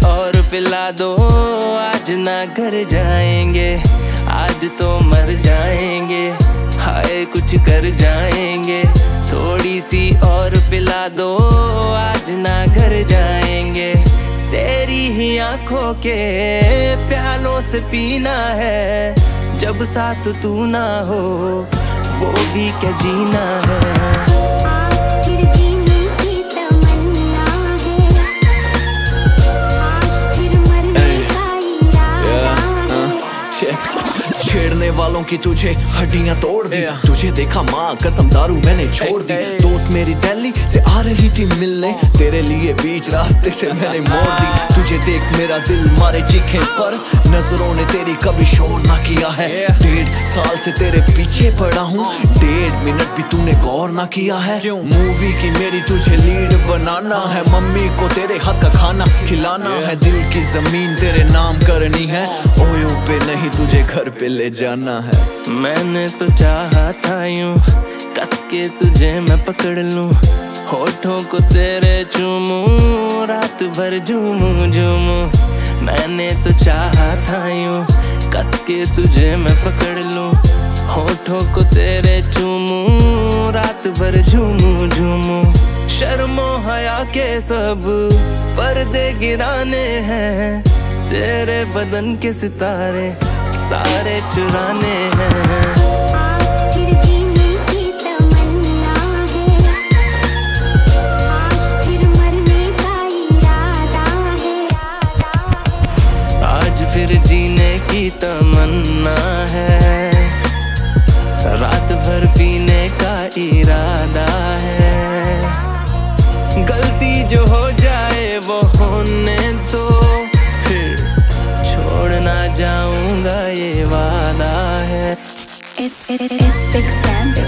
और पिला दो, आज ना घर जाएंगे, आज तो मर जाएंगे, हाय कुछ कर जाएंगे। थोड़ी सी और पिला दो, आज ना घर जाएंगे। तेरी ही आंखों के प्यालों से पीना है, जब साथ तू ना हो वो भी क्या जीना है। छेड़ने वालों की तुझे हड्डियां तोड़ दी, तुझे देखा माँ कसम दारू मैंने छोड़ दी। दोस्त मेरी दिल्ली से आ रही थी मिलने, तेरे लिए बीच रास्ते से मैंने मोड़ दी। तुझे देख मेरा दिल मारे चीखे पर, नजरों ने तेरी कभी शोर ना किया है। 1.5 साल से तेरे पीछे पड़ा हूँ, 1.5 मिनट भी तूने गौर ना किया है। मूवी की मेरी तुझे लीड बनाना है, मम्मी को तेरे हाथ का खाना खिलाना है। दिल की जमीन तेरे नाम करनी है, ओयो पे नहीं तुझे घर पे ले जाना है। मैंने तो चाहा था यूं कस के तुझे मैं पकड़ लूं, होठों को तेरे चूमूं, रात भर झूमूं झूमूं। मैंने तो चाहा था यूं कस के तुझे मैं पकड़ लूं, होठों को तेरे चूमूं, रात भर झूमूं झूमूं। शर्मो हया के सब पर्दे गिराने हैं, तेरे बदन के सितारे सारे चुराने हैं। आज फिर जीने की तमन्ना है, रात भर पीने का इरादा है। गलती जो हो जाए वो होने दो, फिर छोड़ ना जाऊंगा ये वादा है। It's Big Sam.